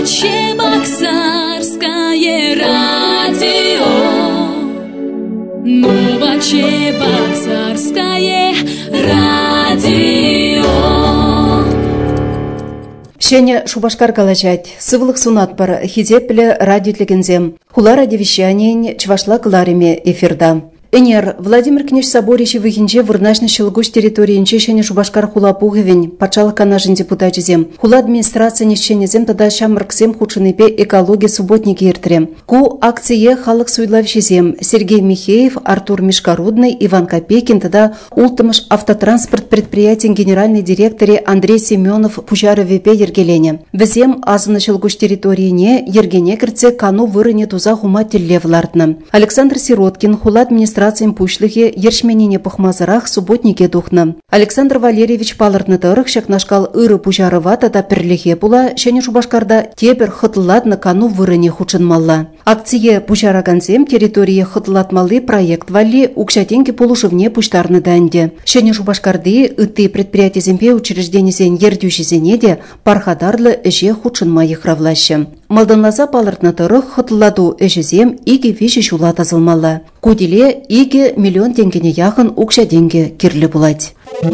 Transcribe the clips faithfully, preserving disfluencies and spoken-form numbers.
Новочебоксарское радио. Новочебоксарское радио. Шене Шубашкар калачать, сывлых сунатпар, хизепле радиотлегензем. Хула радиовещание чвашла клариме эфирда. Энер Владимир Книж Соборищи выгинче вырнашны шылгуш территориинче Шене Шубашкар хула пугывень, пачалық канажын депутатизем. Хула администрация нишченезем тада шамрксем худшыныпе экология субботники иртрем. Ку акция халық суйлавщизем Сергей Михеев, Артур Мишкородный, Иван Копейкин тада ултымыш автотранспорт предприятия генеральный директоре Андрей Семенов Пужаровепе ергелене. Везем азыны шылгуш территориине ергене кірце кану вырыне туза хума теллевлартны. Александр Сироткин хула администрация пушлыхе ершменине пахмазарах субботнике духна. Александр Валерьевич палыртны тырых шакнашкал ыры пужарыва тата перлихе була Шене Шубашкарда тепер хытлатны кану вырыне хучынмалла. Акция пужараганзем территория хытлатмалы проект валли укшатенки полушевне пуштарны данде. Шене Шубашкарды ыты предприятиеземпе учрежденизен ердюшизенеде пархадарлы эже хучынма ехравлашы. Малданлаза палыртны тырых хытладу эжезем иге виши шула тазылмалла. Куделе иге миллион тенгене яхын укша денге кирлі булать.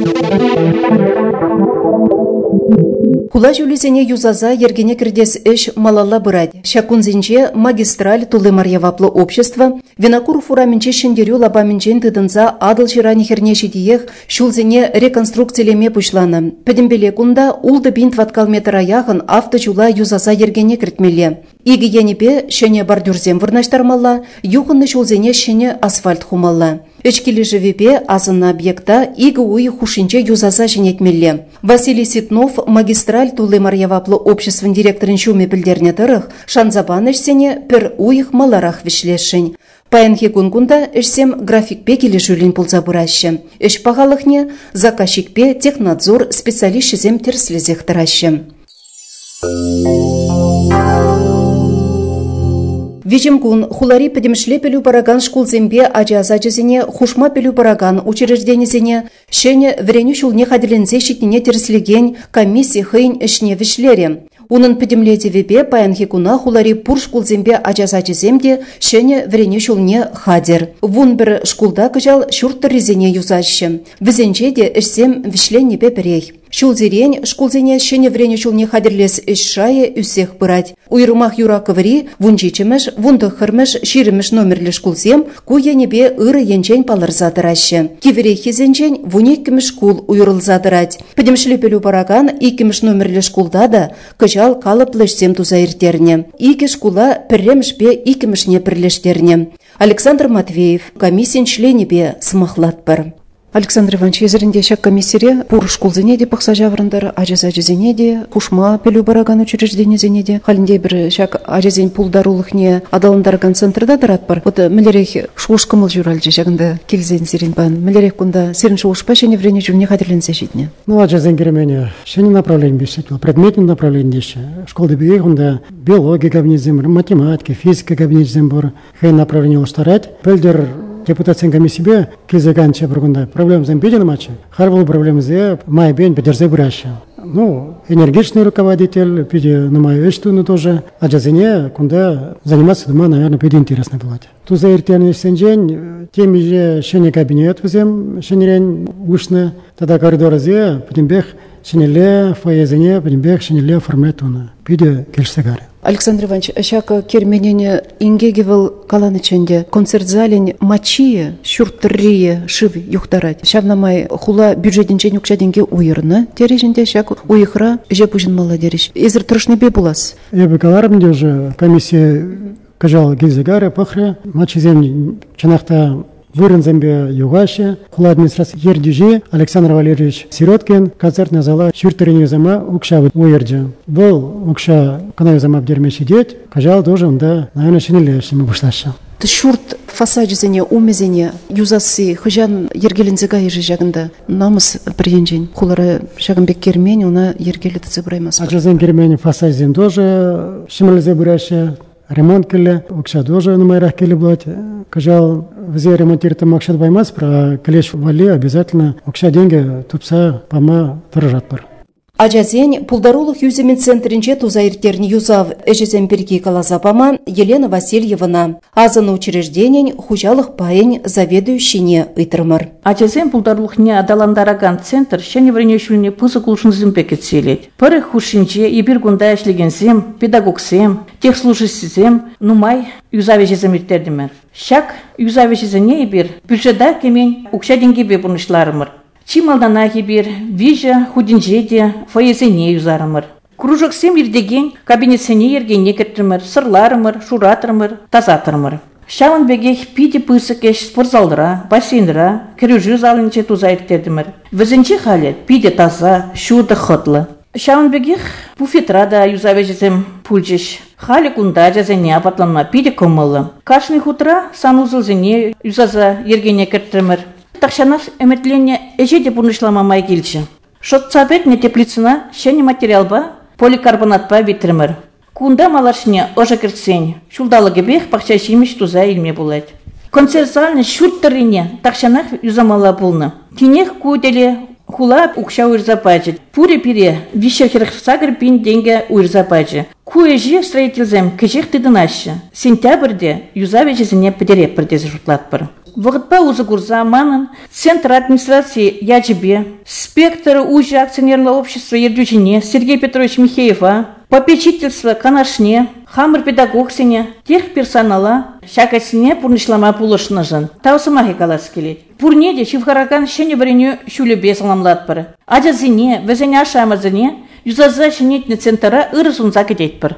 Хула жулизене юзаза ергене кирдес эш малалла бырать. Шакунзинче магистраль тулы марьяваплы общество, винокур фураменче шендерю лабаменчен тыдынза адыл жирани хернеши диех шулзене реконструкциялеме пушланы. Педембеле кунда улды бинт ваткал метра яхын авточула юзаза ергене киртмеле. Иги янипе шене бордюрзем вырнаштармалла, юхынны шулзене шене асфальт хумалла. Эчкили живепе азына объекта иги уи хушинче юзаза женетмелле. Василий Ситнов, магистраль тулы марьяваплы обществен директорын шуме пілдерне тырых, шанзабан эшсене пір уих маларах вишлешшін. Паянхе кункунда эшсем графикпе келі жүлін пулза бұрашы. Эш пағалықне заказчикпе технадзор специалистшізем терслезех тырашы. Вичемкун хулари педемшле пелю параган шкулзембе аджаза джезине хушма пелю параган учрежденизене шене вреню шулне хадилензе щитине терслеген комиссии хейн эшне вишлере. Унын педемледе вебе паянхи куна хулари пур шкулзембе аджаза джеземде шене вреню шулне хадер. Вун бір шкулда кыжал шурттыр резене юзашы. Візенчеде эшсем вишленне пеперей. Шулзерень шкулзене шене врене шулне хадерлес эшшае үсех пырать. Уйрумах юра кыври, вунчичемеш, вундыхырмеш, ширемеш номерлі шкулзем, куянебе ыры енчен палырзадырашы. Киверей хизенчен вунеккімеш шкул уйрылзадырать. Педемшле пелю параган иккімеш номерлі шкулда да кыжал калыплышсем тузайыртерне. Ике шкула пірремшпе иккімешне пірлештерне. Александр Матвеев, комиссиян членебе смахлатпыр. Александр Иванович, езерінде шак комиссире пур шкулзене де пақса жаврындар, ажаза-ажазене де, хушма пелю бараган учрежденезене де, халінде бір шак ажазен пулдарулықне адалындарган центрда дарат бар. Вот мілерек шуышқымыл жүралжы жагында келзен зерен бан. Мілерек күнда серін шуышпа шене врене жүрне хадерленсе житне. Ну, ажазен керемене, шене направление бешет, предметный направление деші. Школды бейе күнда биология кабинетзен бар, математика, физика кабинетзен бар, хай направление ұлыштарать. Пөлдер депутация комиссия кезеганча бургунда проблем зампеден матча. Харвал проблемы зе май бен поддержать буряща. Ну, энергичный руководитель, пиде на мою эштуну тоже. А джазине, куда заниматься дома, наверное, пиде интересно было. Ту за иртианный сенжень, теми же шене кабинет взем, шенерень ушны, тогда коридор зе, потом бег шенеле, фойезене, потом бег шенеле форматуна. Пиде кельсегары. Александр Иванович, шак керменене ингегевел каланыченде концертзалень мачие, шуртрие, шив юхтарать. Шавнамай хула бюджетинчен юкшаденге уйырны тереженде шак уйхра жепужин маладериш. Изр трошнебе булас. Я бы калармде уже комиссия кажал гильзегары пахре, мачи земли чанахта Вырынзембе югаше, хула администрация ердюжи, Александр Валерьевич Сироткин, концертная зала шуртерине зама укша уердю. Был укша канаю зама обдермеши деть, кажал тоже он да, наверное, шинеле шими бушлаша. Шурт фасаджизене, умезене, юзасы, хыжан ергелензега ежи жагында намыс приенжен. Хулара шагамбек кермени, она ергелеті зебраймас. Аджазен кермени фасаджизен тоже шимелезе буряще. Ремонт келе, укша тоже на майрах келе блать. Кажал, взе ремонтировать макшат баймас, про клеш вали обязательно укша деньги тупса пама торжат пар. Ажазен пулдарулық юземен центринче тузайыртерін юзав эжезен бірге калазапама Елена Васильевна. Азыны учрежденен хужалық пайын заведующине ыйтырмыр. Ажазен пулдарулық не адаландараган центр шәне вренешіліне пызы кулшынзым пекетселет. Пыры хушинче ебір гунда әшлегенсем, педагогсем, техслужисізем, нумай юзавежезем иртердімір. Шак юзавежезене ебір бюджета кемен укша денгебе бұнышларымыр. Чималдана кебір, вижа худинжеде фаезене юзарымыр. Кружок сем ирдеген кабинетсене ергене кеттірмір, сырларымыр, шуратырмыр, тазатырмыр. Шауын бегех пиде пысыкеш спортзалдыра, бассейндыра, кірюжі залынче тузайыртердімір. Візінче халет пиде таза, шуды хытлы. Шауын бегех буфетрада юзавежезем пульчеш. Хали кунда жазене апатланма пиде комылы. Кашны хутра санузылзене юзаза ергене кеттірмір. Такшанаш эметленне эжеде бұрнышламамай келші. Шотцабетне теплицына шәне материалба поликарбонатпа битірмір. Кунда малашне ожа кіртсен, шулдалығы бех пақчашимеш туза илме болайд. Концерзальны шүттіріне такшанах юзамала болны. Тенех куделе хула укша уйрзапайчы. Пуре-пире вишерхерх сагыр пин денге уйрзапайчы. Куэжи строительзем кежех тыдынашы. Сентябрьде юзавежезіне педереп бірдезі жұтлатпыр. Вғытпа узы гурза манын Центр администрации Яджибе, спектр УЖ акционерного общества Ердюжине Сергей Петрович Михеева, попечительство Канашне, хамыр педагогсене, тех персонала шакасине пурнышлама пулышнажын. Таусымахи калас келет. Пурнеде шивхараган шене вареню шулебе саламлатпыр. Аджазине, везене ашамазыне, юзаза шенетне центра ырысунза кететпір.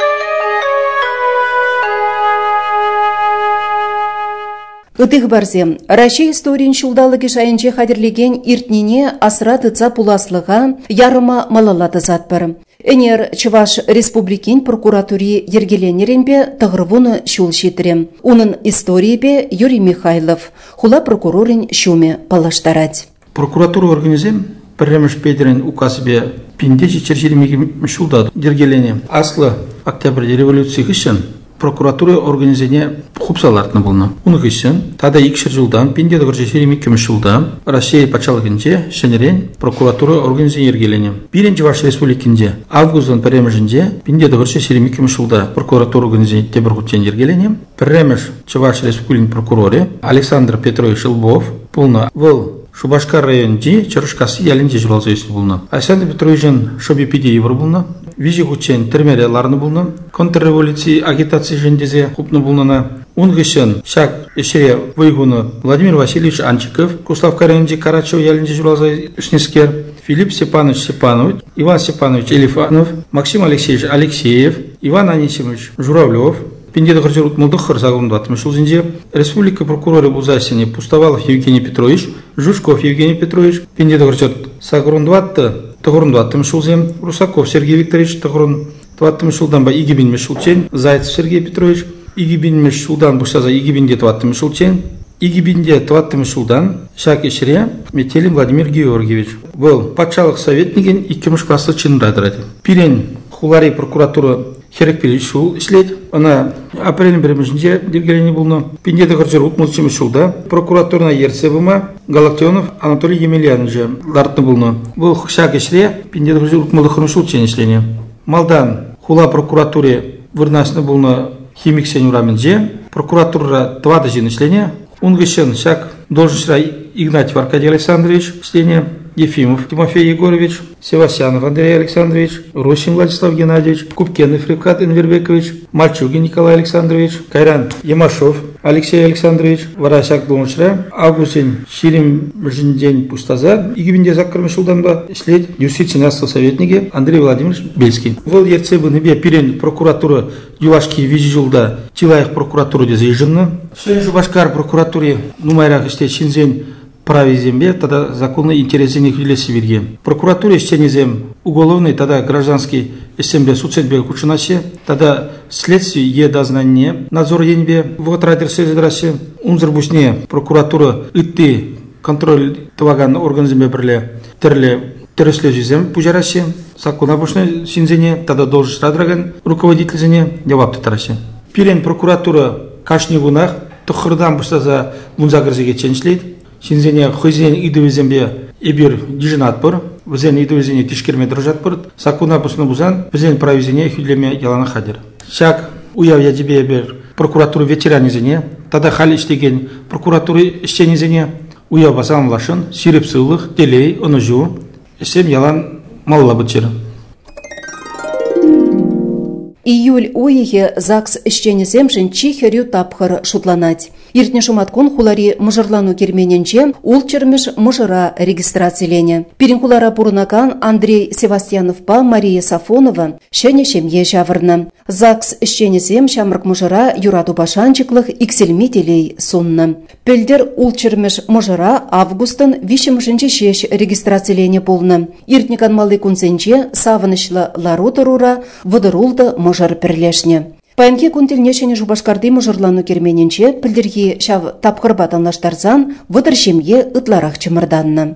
Үтіг барзе, Рашей историян шулдалығы шайынче қадірлеген иртнене асыра тыца пуласлыға ярыма малалады затпыр. Энер Чуваш Республикин прокуратури ергеленеренбе тағырвуны шул шитрем. Унын историябе Юрий Михайлов, хула прокурорин шуме палаштарать. Прокуратура организем пірреміш педерін указыбе пиндечі чершеремеге шулдады. Ергелене аслы октябрьде революция үшін прокуратура организене хупсалартны болны. Уны үшін тада икшір жылдан пиндеді ғыржы шеремек кеміш жылдан Россия пачалығынде шенерен прокуратура организене ергелене. Бірінші Чуваш Республикінде августан пірремішінде пиндеді ғыржы шеремек кеміш жылда прокуратура организене тебір құттен ергелене. Пірреміш Чуваш Республикин прокуроры Александр Петрович Лбов болны выл Шубашкар районде Чарышкасы ялінде жүралза есті болны. Александр Петровичен Шобепиде евро болны. Вижи хучен термерияларны болны. Контрреволюции агитации жендезе хупны болнына. Унгышен шак эшере выйгуны Владимир Васильевич Анчиков, Куславка районде Карачев ялінде жүралза ешнескер, Филипп Степанович Степанович, Иван Степанович Элифанов, Максим Алексеевич Алексеев, Иван Анисимович Журавлев, Пиндеді ғыржырут мұлдық ғырзағымды атымышыл зінде, Республика прокуроры Бузасине Пустовалов Евгений Петрович, Жушков Евгений Петрович, Пиндеді ғыржырут Сағырындуатты тұғырынду атымышыл зем, Русаков Сергей Викторович тұғырынду атымышылдан ба Игибин Мешулчен, Зайцев Сергей Петрович, Игибин Мешулдан бұшсаза Игибинде туаттымышылчен, Игибинде туаттымышылдан Шак Ишре Метелин Владимир Георгиевич. Бұл патшалық советниген иккеміш классы чинрадырады. Пирен хулари прокуратура Херек перешел ислед. Она апрель беремежінде дергелени болны. Пиндеді ғыржыр ұтмылчым шулда. Прокуратурна ерсе бұма Галактионов Анатолий Емельянович лартны болны. Бұл шак ешре пиндеді ғыржыр ұтмылды қырмышыл ченешлене. Малдан хула прокуратуре вырнасны болны химик сенюраменже. Прокуратура твады женешлене. Унгышен шак должен Игнатьев Аркадий Александрович члене. Ефимов Тимофей Егорович, Севастьянов Андрей Александрович, Рощин Владислав Геннадьевич, Купкенов Ревкат Энвербекович, Мальчугин Николай Александрович, Кайран Ямашов Алексей Александрович, Варасяк Думышра, Августин Ширим Жиндень Пустаза, Игибинде Закармышулданба, след юстиции советники Андрей Владимирович Бельский. Вол ерце быныбе пирен прокуратура Юлашки Вижjulda Тилаях прокуратура дезейжинна. Шен Жубашкар прокуратуре Нумайрах исте Шинзень праве земле, тогда законные интересы не явились верге. Прокуратура исченезем уголовный, тогда гражданский ассемблея суцетбе кучинасе, тогда следствие е дознание, надзор енбе, вот радер сезедрасе, унзербусне прокуратура итты контроль таваган орган земле берле, терле терслежизем пужарасе, закона бушне синзене, тогда должен радраган руководитель зене, явап татарасе. Пирен прокуратура кашни гунах, тохрдан бушта за мунзагрзеге ченшлейт. Шинзене хозяин идовизембе эбир дижинат бар. Бізен идуезіне тишкерме дружат бұрд, сакуна бұсыны бұзан, бізен провизіне хүлеме ялана қадыр. Шак уяв ядебе бер прокуратуры ветеранизіне, тада хал іштеген прокуратуры іштенизіне, уяв басан лашын, сиреп сылық, делей, оны жу, ішем ялан малла бұтчыры. Июль уйығы ЗАГС ішченіземшін чихерю тапқыр шутланать. Иртне шуматкон хулари мұжырлану кермененче ул чермеш мұжыра регистрациялене. Пирин хулара бурунакан Андрей Севастьянов па Мария Сафонова шене шемье жавырны. ЗАГС ішченізем шамрық мұжыра юраду башанчыклық икселмителей сонны. Пелдер ул чермеш мұжыра августын вишімшінші шеш регистрациялене болны. Иртне канмалы кунсенче савынышлы ларударура вадырулды мұжыр пірлешне. Паянке күнтілнешіне жубашкарды мұжырлану кермененче пілдерге шав тапқыр батанлаштарзан вадыр шемге ытларақ чымырданны.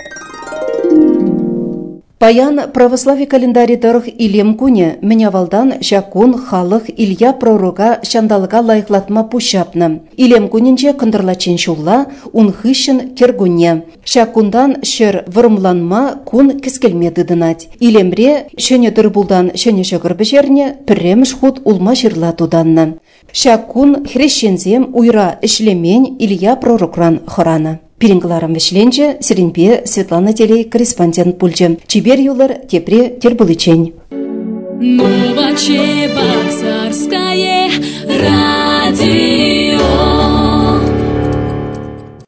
Паян православие календари дырых илем куне менявалдан шакун халық Илья пророка шандалыға лайықлатма пушапны. Илем куненче кындырлачен шулла ун хыщын кергуне. Шакундан шыр вырымланма кун кискелмеді дынать. Илемре шөне дырбулдан шөне шығыр бішерне пірреміш худ улма жырлатуданны. Шакун хрещензем уйра ішлемен Илья пророкран хыраны. Пирингларым вишленче Сиринпе Светлана Телей корреспондент пульче. Чибер юлар тепре тербулычень. Новочебоксарское радио.